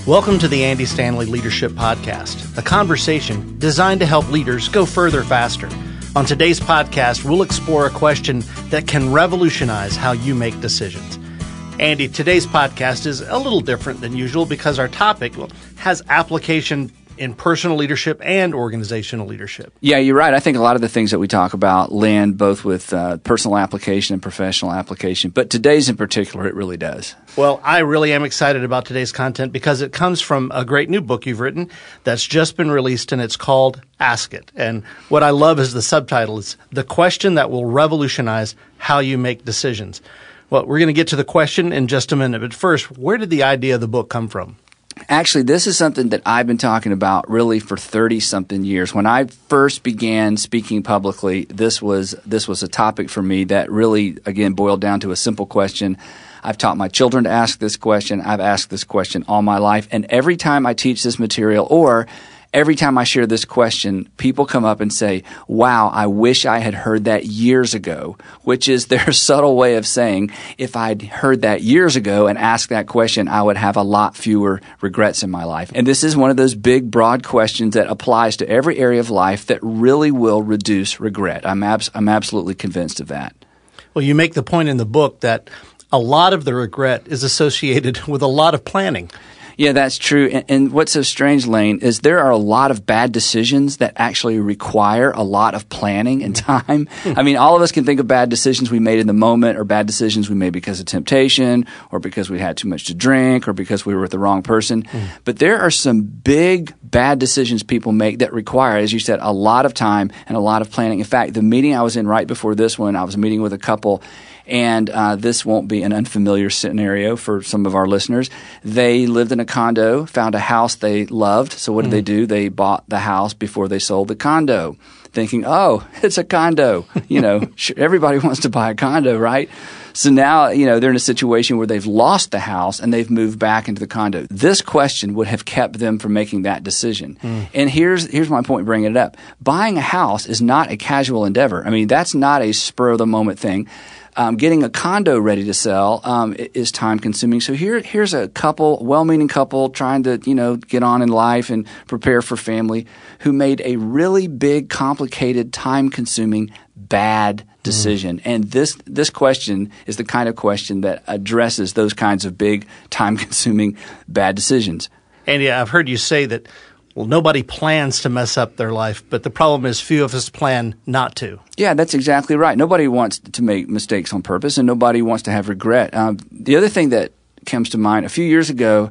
Welcome to the Andy Stanley Leadership Podcast, a conversation designed to help leaders go further faster. On today's podcast, we'll explore a question that can revolutionize how you make decisions. Andy, today's podcast is a little different than usual because our topic has application in personal leadership and organizational leadership. Yeah, you're right. I think a lot of the things that we talk about land both with personal application and professional application, but today's in particular, it really does. Well, I really am excited about today's content because it comes from a great new book you've written that's just been released, and it's called Ask It. And what I love is the subtitle. It's The Question That Will Revolutionize How You Make Decisions. Well, we're going to get to the question in just a minute, but first, where did the idea of the book come from? Actually, this is something that I've been talking about really for 30-something years. When I first began speaking publicly, this was a topic for me that really, again, boiled down to a simple question. I've taught my children to ask this question. I've asked this question all my life. And every time I teach this material or every time I share this question, people come up and say, wow, I wish I had heard that years ago, which is their subtle way of saying, if I'd heard that years ago and asked that question, I would have a lot fewer regrets in my life. And this is one of those big, broad questions that applies to every area of life that really will reduce regret. I'm absolutely convinced of that. Well, you make the point in the book that a lot of the regret is associated with a lot of planning. Yeah, that's true. And what's so strange, Lane, is there are a lot of bad decisions that actually require a lot of planning and time. I mean, all of us can think of bad decisions we made in the moment or bad decisions we made because of temptation or because we had too much to drink or because we were with the wrong person. But there are some big bad decisions people make that require, as you said, a lot of time and a lot of planning. In fact, the meeting I was in right before this one, I was meeting with a couple. And this won't be an unfamiliar scenario for some of our listeners. They lived in a condo, found a house they loved. So what did? They bought the house before they sold the condo, thinking, oh, it's a condo. Sure, everybody wants to buy a condo, right? So now, they're in a situation where they've lost the house and they've moved back into the condo. This question would have kept them from making that decision. And here's my point bringing it up. Buying a house is not a casual endeavor. I mean, that's not a spur-of-the-moment thing. Getting a condo ready to sell is time-consuming. So here's a well-meaning couple trying to, get on in life and prepare for family who made a really big, complicated, time-consuming, bad decision. And this question is the kind of question that addresses those kinds of big, time-consuming, bad decisions. Andy, I've heard you say that, well, nobody plans to mess up their life, but the problem is few of us plan not to. Yeah, that's exactly right. Nobody wants to make mistakes on purpose, and nobody wants to have regret. The other thing that comes to mind, a few years ago,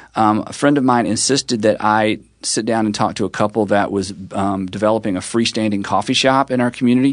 a friend of mine insisted that I sit down and talk to a couple that was developing a freestanding coffee shop in our community.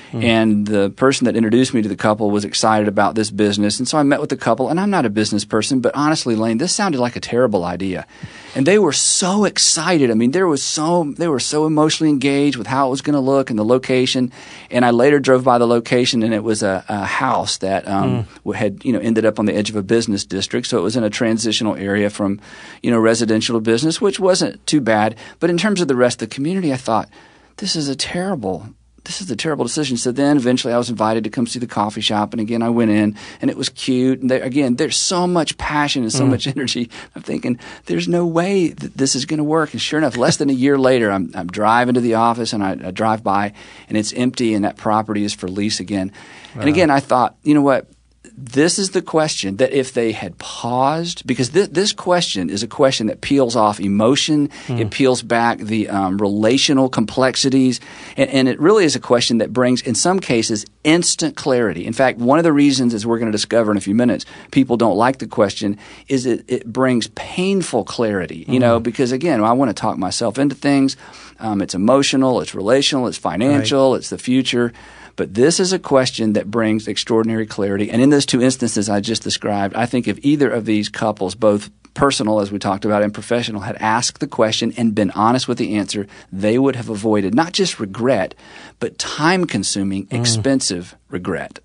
And the person that introduced me to the couple was excited about this business. And so I met with the couple, and I'm not a business person, but honestly, Lane, this sounded like a terrible idea. And they were so excited. I mean, they were so emotionally engaged with how it was going to look and the location. And I later drove by the location, and it was a house that had ended up on the edge of a business district. So it was in a transitional area from residential to business, which wasn't too bad. But in terms of the rest of the community, I thought, this is a terrible decision. So then eventually I was invited to come see the coffee shop. And again, I went in and it was cute. And there's so much passion and so much energy. I'm thinking, there's no way that this is going to work. And sure enough, less than a year later, I'm driving to the office and I drive by and it's empty and that property is for lease again. Wow. And again, I thought, you know what? This is the question that if they had paused, because this question is a question that peels off emotion, it peels back the relational complexities, and it really is a question that brings, in some cases, instant clarity. In fact, one of the reasons, as we're going to discover in a few minutes, people don't like the question is it brings painful clarity, because again, I want to talk myself into things. It's emotional, it's relational, it's financial, It's the future. But this is a question that brings extraordinary clarity. And in those two instances I just described, I think if either of these couples, both personal, as we talked about, and professional, had asked the question and been honest with the answer, they would have avoided not just regret, but time-consuming, expensive regret.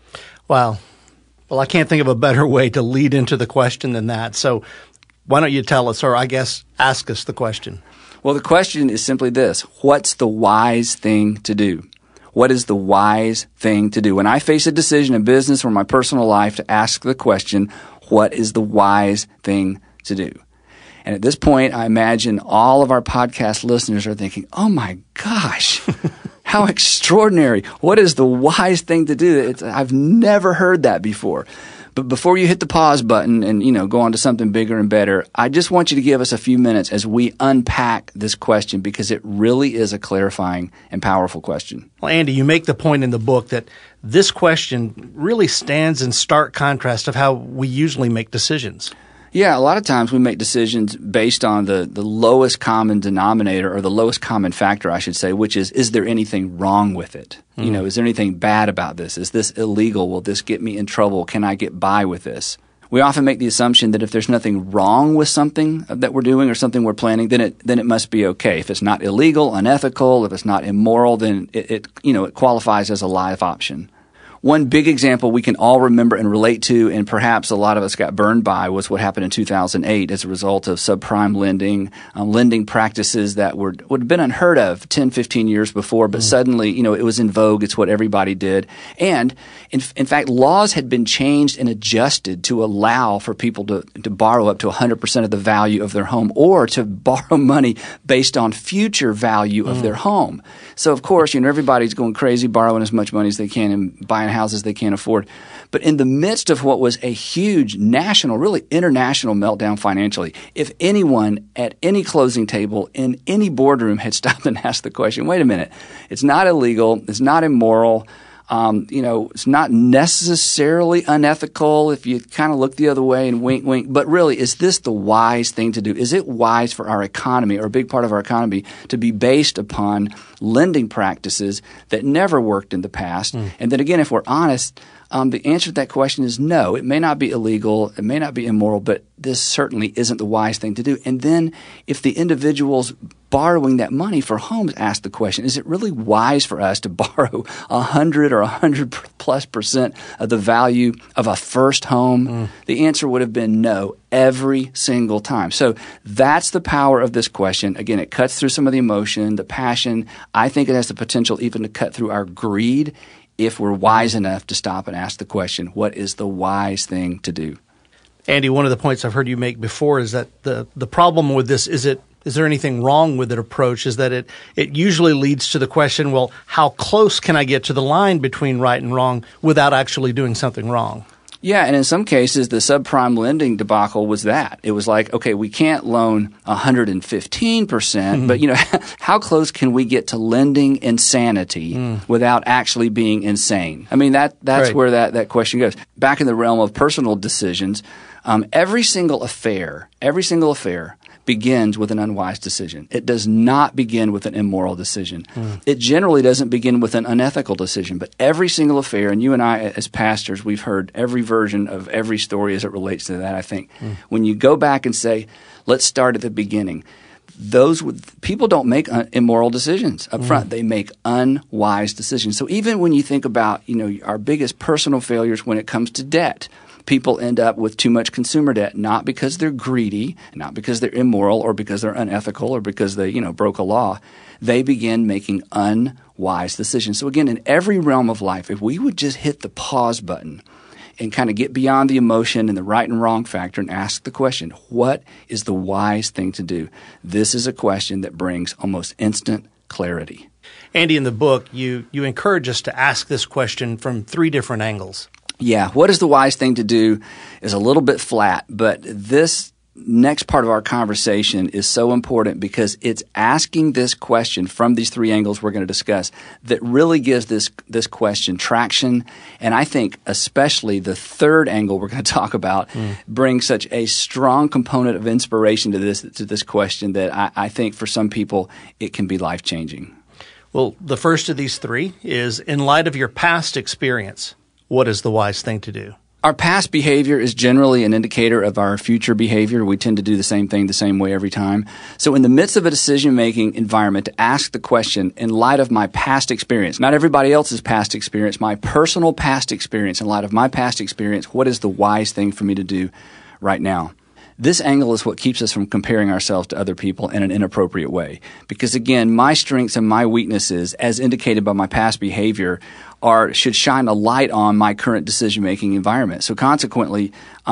Wow. Well, I can't think of a better way to lead into the question than that. So why don't you tell us, or I guess ask us the question? Well, the question is simply this: what's the wise thing to do? What is the wise thing to do? When I face a decision in business or my personal life, to ask the question, what is the wise thing to do? And at this point, I imagine all of our podcast listeners are thinking, oh my gosh, how extraordinary. What is the wise thing to do? I've never heard that before. But before you hit the pause button and, go on to something bigger and better, I just want you to give us a few minutes as we unpack this question, because it really is a clarifying and powerful question. Well, Andy, you make the point in the book that this question really stands in stark contrast of how we usually make decisions. Yeah, a lot of times we make decisions based on the lowest common denominator, or the lowest common factor, I should say, which is there anything wrong with it? Is there anything bad about this? Is this illegal? Will this get me in trouble? Can I get by with this? We often make the assumption that if there's nothing wrong with something that we're doing or something we're planning, then it must be okay. If it's not illegal, unethical, if it's not immoral, then it qualifies as a live option. One big example we can all remember and relate to, and perhaps a lot of us got burned by, was what happened in 2008 as a result of subprime lending, lending practices that would have been unheard of 10, 15 years before, but suddenly, it was in vogue. It's what everybody did. And in fact, laws had been changed and adjusted to allow for people to borrow up to 100% of the value of their home, or to borrow money based on future value of their home. So, of course, everybody's going crazy, borrowing as much money as they can and buying houses they can't afford. But in the midst of what was a huge national, really international meltdown financially, if anyone at any closing table in any boardroom had stopped and asked the question, wait a minute, it's not illegal, it's not immoral, it's not necessarily unethical if you kind of look the other way and wink, wink, but really, is this the wise thing to do? Is it wise for our economy, or a big part of our economy, to be based upon lending practices that never worked in the past? And then again, if we're honest, the answer to that question is no. It may not be illegal, it may not be immoral, but this certainly isn't the wise thing to do. And then if the individuals borrowing that money for homes ask the question, is it really wise for us to borrow 100 or 100+% of the value of a first home? The answer would have been no every single time. So that's the power of this question. Again, it cuts through some of the emotion, the passion. I think it has the potential even to cut through our greed if we're wise enough to stop and ask the question, what is the wise thing to do? Andy, one of the points I've heard you make before is that the problem with this is there anything wrong with it approach is that it usually leads to the question, well, how close can I get to the line between right and wrong without actually doing something wrong? Yeah, and in some cases, the subprime lending debacle was that. It was like, okay, we can't loan 115%, but how close can we get to lending insanity without actually being insane? I mean, that's right. Where that question goes. Back in the realm of personal decisions, every single affair begins with an unwise decision. It does not begin with an immoral decision. It generally doesn't begin with an unethical decision, but every single affair, and you and I as pastors, we've heard every version of every story as it relates to that, I think. When you go back and say, let's start at the beginning, people don't make immoral decisions up front. They make unwise decisions. So even when you think about, our biggest personal failures when it comes to debt, people end up with too much consumer debt, not because they're greedy, not because they're immoral or because they're unethical or because they, broke a law. They begin making unwise decisions. So again, in every realm of life, if we would just hit the pause button and kind of get beyond the emotion and the right and wrong factor and ask the question, what is the wise thing to do? This is a question that brings almost instant clarity. Andy, in the book, you encourage us to ask this question from 3 different angles. Yeah, what is the wise thing to do is a little bit flat, but this next part of our conversation is so important because it's asking this question from these 3 angles we're going to discuss that really gives this question traction. And I think especially the 3rd angle we're going to talk about brings such a strong component of inspiration to this question that I think for some people it can be life-changing. Well, the first of these 3 is, in light of your past experience, what is the wise thing to do? Our past behavior is generally an indicator of our future behavior. We tend to do the same thing the same way every time. So in the midst of a decision-making environment, to ask the question, in light of my past experience, not everybody else's past experience, my personal past experience, in light of my past experience, what is the wise thing for me to do right now? This angle is what keeps us from comparing ourselves to other people in an inappropriate way. Because again, my strengths and my weaknesses, as indicated by my past behavior, should shine a light on my current decision-making environment. So consequently,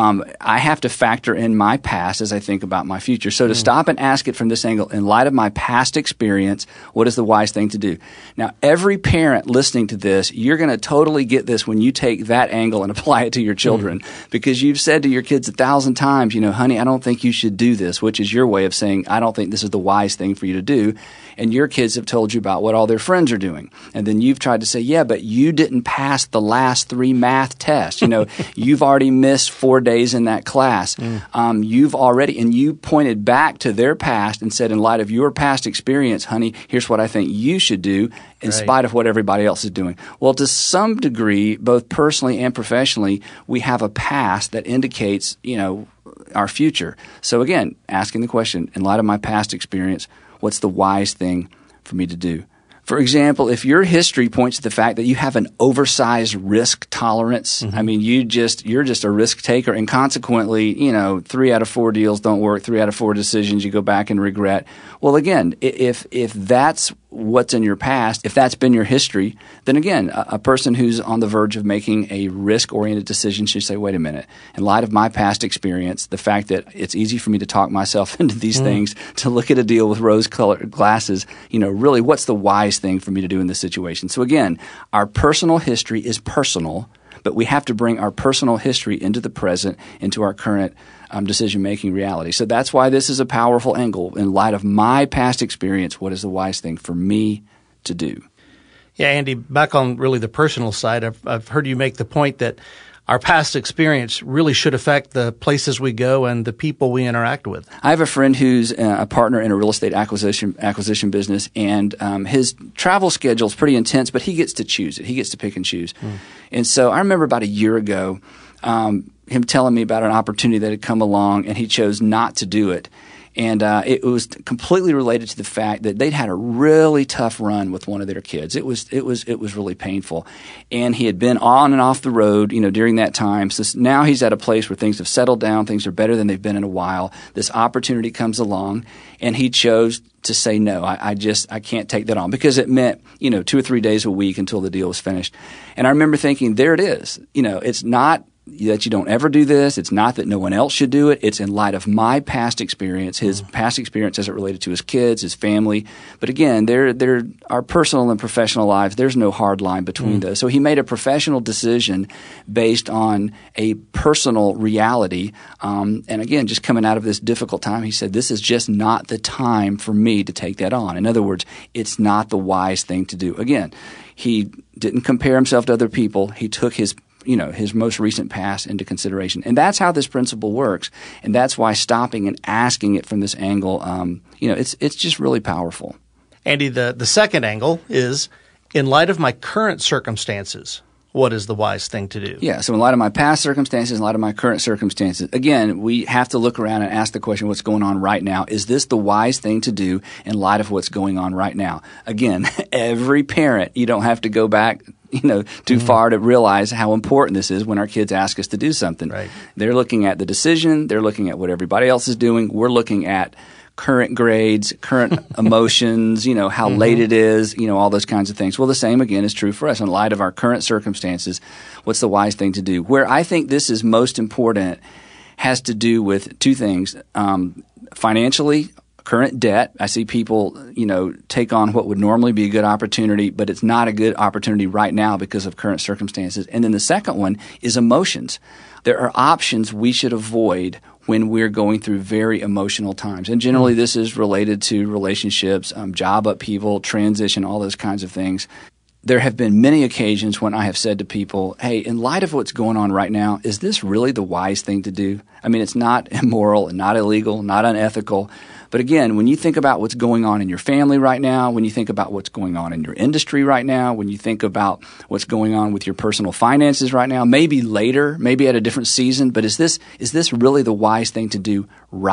I have to factor in my past as I think about my future. So to stop and ask it from this angle, in light of my past experience, what is the wise thing to do? Now, every parent listening to this, you're going to totally get this when you take that angle and apply it to your children, because you've said to your kids 1,000 times, honey, I don't think you should do this, which is your way of saying, I don't think this is the wise thing for you to do. And your kids have told you about what all their friends are doing. And then you've tried to say, yeah, but you didn't pass the last 3 math tests. You've already missed 4 days in that class. And you pointed back to their past and said, in light of your past experience, honey, here's what I think you should do in spite of what everybody else is doing. Well, to some degree, both personally and professionally, we have a past that indicates, our future. So again, asking the question, in light of my past experience, what's the wise thing for me to do? For example, if your history points to the fact that you have an oversized risk tolerance, I mean, you're just a risk taker, and consequently, 3 out of 4 deals don't work, 3 out of 4 decisions you go back and regret. Well, again, if that's what's in your past, if that's been your history, then again, a person who's on the verge of making a risk-oriented decision should say, wait a minute, in light of my past experience, the fact that it's easy for me to talk myself into these things, to look at a deal with rose-colored glasses, really, what's the wise thing for me to do in this situation? So again, our personal history is personal, but we have to bring our personal history into the present, into our current decision-making reality. So that's why this is a powerful angle. In light of my past experience, what is the wise thing for me to do? Yeah, Andy, back on really the personal side, I've heard you make the point that our past experience really should affect the places we go and the people we interact with. I have a friend who's a partner in a real estate acquisition business, and his travel schedule is pretty intense, but he gets to choose it. He gets to pick and choose. And so I remember about a year ago him telling me about an opportunity that had come along, and he chose not to do it. And it was completely related to the fact that they'd had a really tough run with one of their kids. It was really painful, and he had been on and off the road, during that time. So now he's at a place where things have settled down. Things are better than they've been in a while. This opportunity comes along, and he chose to say no. I can't take that on, because it meant 2 or 3 days a week until the deal was finished. And I remember thinking, there it is. It's not that you don't ever do this. It's not that no one else should do it. It's in light of my past experience, his past experience as it related to his kids, his family. But again, there are personal and professional lives. There's no hard line between those. So he made a professional decision based on a personal reality. And again, just coming out of this difficult time, he said, this is just not the time for me to take that on. In other words, it's not the wise thing to do. Again, he didn't compare himself to other people. He took his most recent past into consideration. And that's how this principle works. And that's why stopping and asking it from this angle, it's just really powerful. Andy, the second angle is, in light of my current circumstances, what is the wise thing to do? Yeah, so in light of my past circumstances, in light of my current circumstances, again, we have to look around and ask the question, what's going on right now? Is this the wise thing to do in light of what's going on right now? Again, every parent, you don't have to go back too far to realize how important this is when our kids ask us to do something. Right. They're looking at the decision. They're looking at what everybody else is doing. We're looking at current grades, current emotions, how late it is, all those kinds of things. Well, the same, again, is true for us. In light of our current circumstances, what's the wise thing to do? Where I think this is most important has to do with two things. Financially, current debt. I see people, take on what would normally be a good opportunity, but it's not a good opportunity right now because of current circumstances. And then the second one is emotions. There are options we should avoid when we're going through very emotional times. And generally this is related to relationships, job upheaval, transition, all those kinds of things. There have been many occasions when I have said to people, hey, in light of what's going on right now, is this really the wise thing to do? I mean, it's not immoral and not illegal, not unethical. But again, when you think about what's going on in your family right now, when you think about what's going on in your industry right now, when you think about what's going on with your personal finances right now, maybe later, maybe at a different season, but is this really the wise thing to do right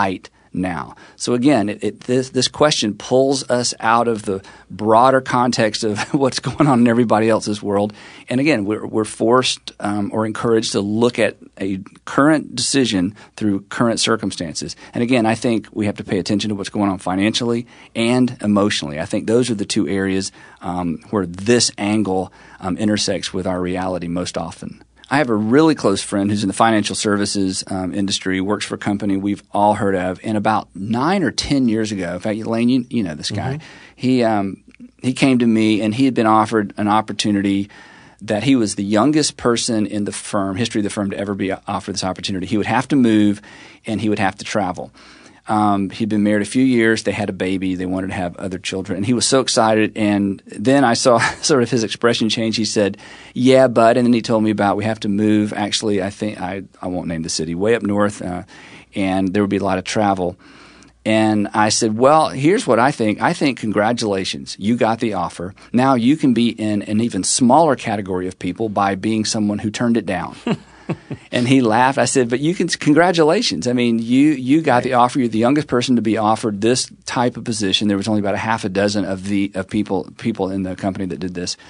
now. So again, this question pulls us out of the broader context of what's going on in everybody else's world. And again, we're forced or encouraged to look at a current decision through current circumstances. And again, I think we have to pay attention to what's going on financially and emotionally. I think those are the two areas where this angle intersects with our reality most often. I have a really close friend who's in the financial services industry, works for a company we've all heard of. And about 9 or 10 years ago, in fact, Lane, you know this guy, he came to me and he had been offered an opportunity that he was the youngest person in the firm, history of the firm, to ever be offered this opportunity. He would have to move and he would have to travel. He'd been married a few years. They had a baby. They wanted to have other children. And he was so excited. And then I saw sort of his expression change. He said, yeah, but, and then he told me about we have to move. Actually, I think I won't name the city, way up north, and there would be a lot of travel. And I said, well, here's what I think. I think congratulations. You got the offer. Now you can be in an even smaller category of people by being someone who turned it down. And he laughed. I said, but congratulations. I mean, you got the offer. You're the youngest person to be offered this type of position. There was only about a half a dozen of people in the company that did this.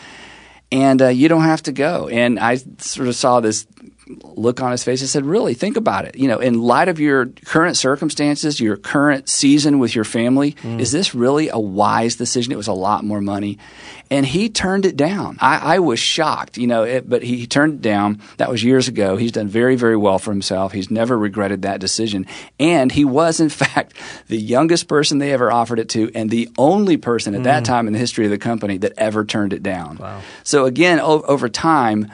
And you don't have to go. And I sort of saw this look on his face. I said, really, think about it. You know, in light of your current circumstances, your current season with your family, is this really a wise decision? It was a lot more money. And he turned it down. I was shocked, but he turned it down. That was years ago. He's done very, very well for himself. He's never regretted that decision. And he was, in fact, the youngest person they ever offered it to and the only person at that time in the history of the company that ever turned it down. Wow. So again, over time,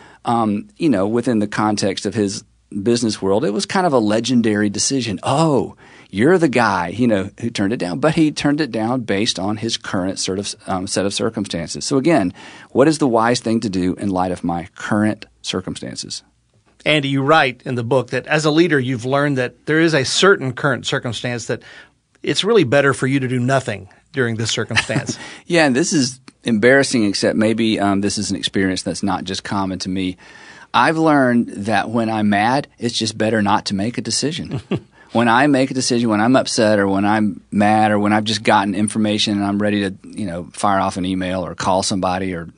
within the context of his business world, it was kind of a legendary decision. Oh, you're the guy, who turned it down. But he turned it down based on his current sort of set of circumstances. So again, what is the wise thing to do in light of my current circumstances? Andy, you write in the book that as a leader, you've learned that there is a certain current circumstance that it's really better for you to do nothing during this circumstance. Yeah, and this is embarrassing, except maybe this is an experience that's not just common to me. I've learned that when I'm mad, it's just better not to make a decision. When I make a decision, when I'm upset or when I'm mad or when I've just gotten information and I'm ready to, fire off an email or call somebody or,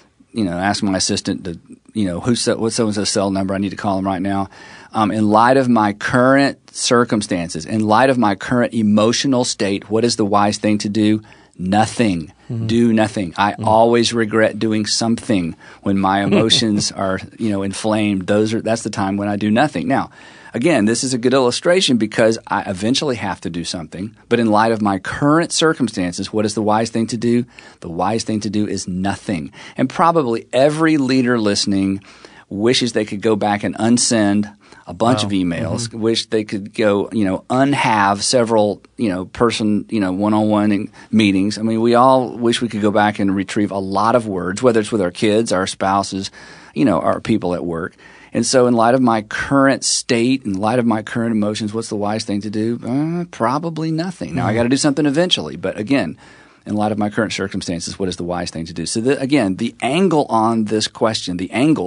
ask my assistant to, what's so-and-so's cell number, I need to call them right now. In light of my current circumstances, in light of my current emotional state, what is the wise thing to do? Nothing. Do nothing. I always regret doing something when my emotions are, inflamed. That's the time when I do nothing. Now, again, this is a good illustration because I eventually have to do something. But in light of my current circumstances, what is the wise thing to do? The wise thing to do is nothing. And probably every leader listening wishes they could go back and unsend a bunch of emails, wish they could go, unhave several, person, one-on-one meetings. I mean, we all wish we could go back and retrieve a lot of words, whether it's with our kids, our spouses, our people at work. And so in light of my current state, in light of my current emotions, what's the wise thing to do? Probably nothing. Now, I got to do something eventually. But again, in light of my current circumstances, what is the wise thing to do? So again, the angles on this question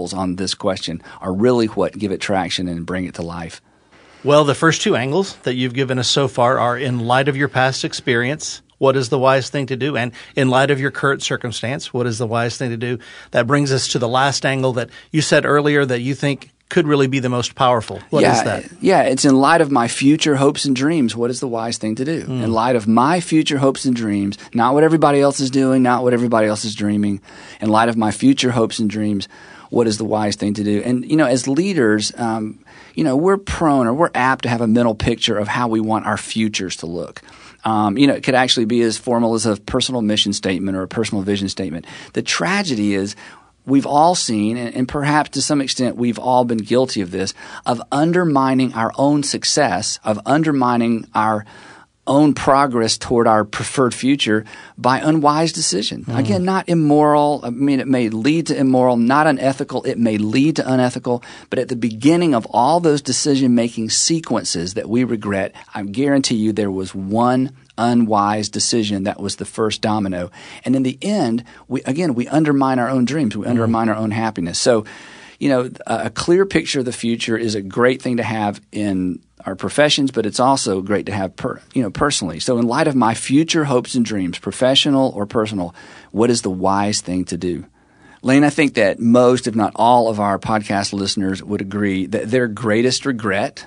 are really what give it traction and bring it to life. Well, the first two angles that you've given us so far are in light of your past experience, what is the wise thing to do? And in light of your current circumstance, what is the wise thing to do? That brings us to the last angle that you said earlier that you think could really be the most powerful. What is that? Yeah, it's in light of my future hopes and dreams. What is the wise thing to do? In light of my future hopes and dreams, not what everybody else is doing, not what everybody else is dreaming. In light of my future hopes and dreams, what is the wise thing to do? And, as leaders, we're prone or we're apt to have a mental picture of how we want our futures to look. It could actually be as formal as a personal mission statement or a personal vision statement. The tragedy is we've all seen, and perhaps to some extent we've all been guilty of this, of undermining our own success, of undermining our own progress toward our preferred future by unwise decision. Again, not immoral. I mean, it may lead to immoral, not unethical. It may lead to unethical. But at the beginning of all those decision-making sequences that we regret, I guarantee you there was one unwise decision that was the first domino. And in the end, we undermine our own dreams. We undermine our own happiness. So, a clear picture of the future is a great thing to have in our professions, but it's also great to have personally. So in light of my future hopes and dreams, professional or personal, what is the wise thing to do? Lane, I think that most, if not all, of our podcast listeners would agree that their greatest regret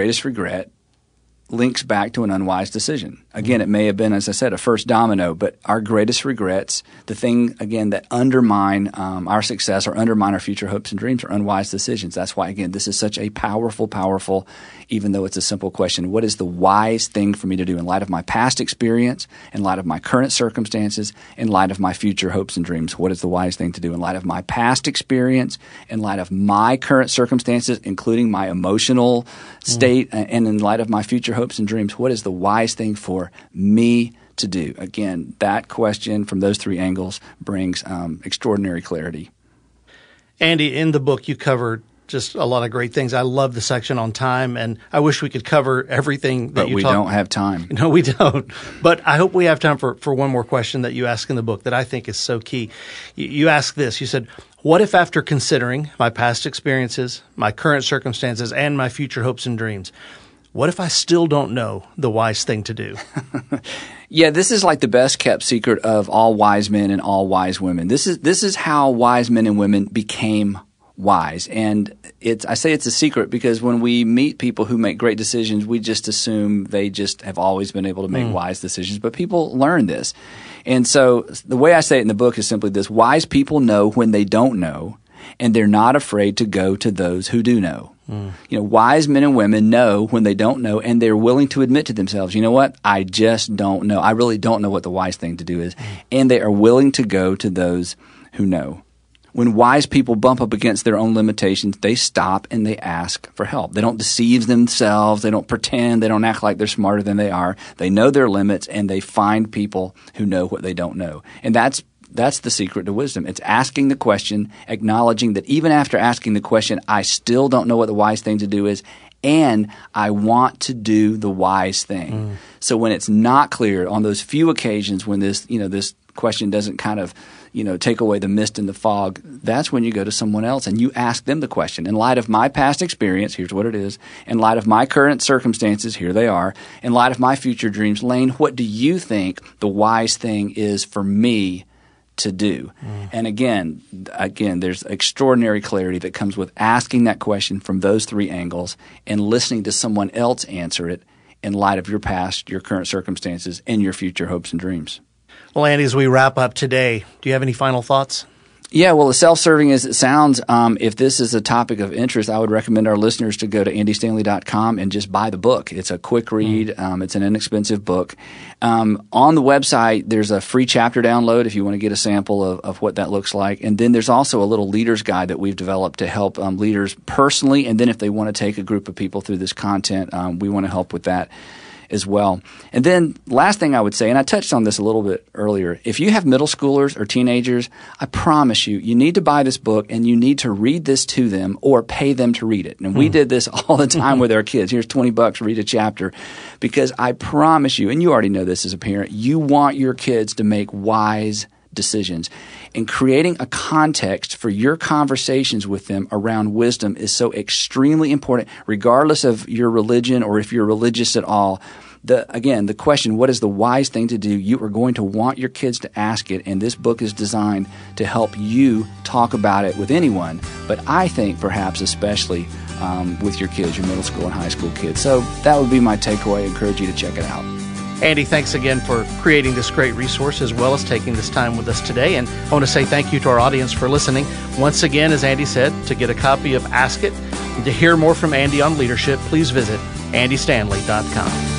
links back to an unwise decision. Again, it may have been, as I said, a first domino, but our greatest regrets, the thing, again, that undermine our success or undermine our future hopes and dreams are unwise decisions. That's why, again, this is such a powerful, even though it's a simple question, what is the wise thing for me to do in light of my past experience, in light of my current circumstances, in light of my future hopes and dreams? What is the wise thing to do in light of my past experience, in light of my current circumstances, including my emotional state, and in light of my future hopes and dreams? What is the wise thing for me to do? Again, that question from those three angles brings extraordinary clarity. Andy, in the book, you covered just a lot of great things. I love the section on time, and I wish we could cover everything that you talk. But we don't have time. No, we don't. But I hope we have time for one more question that you ask in the book that I think is so key. You ask this. You said, what if after considering my past experiences, my current circumstances, and my future hopes and dreams, what if I still don't know the wise thing to do? Yeah, this is like the best kept secret of all wise men and all wise women. This is how wise men and women became wise. And I say it's a secret because when we meet people who make great decisions, we just assume they just have always been able to make wise decisions. But people learn this. And so the way I say it in the book is simply this: wise people know when they don't know, and they're not afraid to go to those who do know. Wise men and women know when they don't know, and they're willing to admit to themselves, you know what, I just don't know. I really don't know what the wise thing to do is. And they are willing to go to those who know. When wise people bump up against their own limitations, they stop and they ask for help. They don't deceive themselves. They don't pretend. They don't act like they're smarter than they are. They know their limits, and they find people who know what they don't know. And that's the secret to wisdom. It's asking the question, acknowledging that even after asking the question, I still don't know what the wise thing to do is, and I want to do the wise thing. So when it's not clear on those few occasions when this question doesn't kind of take away the mist and the fog, that's when you go to someone else and you ask them the question. In light of my past experience, here's what it is. In light of my current circumstances, here they are. In light of my future dreams, Lane, what do you think the wise thing is for me to do? And again, there's extraordinary clarity that comes with asking that question from those three angles and listening to someone else answer it in light of your past, your current circumstances, and your future hopes and dreams. Well, Andy, as we wrap up today, do you have any final thoughts? Yeah, well, as self-serving as it sounds, if this is a topic of interest, I would recommend our listeners to go to andystanley.com and just buy the book. It's a quick read. It's an inexpensive book. On the website, there's a free chapter download if you want to get a sample of what that looks like. And then there's also a little leader's guide that we've developed to help leaders personally. And then if they want to take a group of people through this content, we want to help with that as well. And then last thing I would say, and I touched on this a little bit earlier, if you have middle schoolers or teenagers, I promise you need to buy this book and you need to read this to them or pay them to read it. And we did this all the time with our kids. Here's $20, read a chapter. Because I promise you, and you already know this as a parent, you want your kids to make wise decisions. And creating a context for your conversations with them around wisdom is so extremely important, regardless of your religion or if you're religious at all. The question, what is the wise thing to do? You are going to want your kids to ask it, and this book is designed to help you talk about it with anyone, but I think perhaps especially with your kids, your middle school and high school kids. So that would be my takeaway. I encourage you to check it out. Andy, thanks again for creating this great resource as well as taking this time with us today. And I want to say thank you to our audience for listening. Once again, as Andy said, to get a copy of Ask It and to hear more from Andy on leadership, please visit andystanley.com.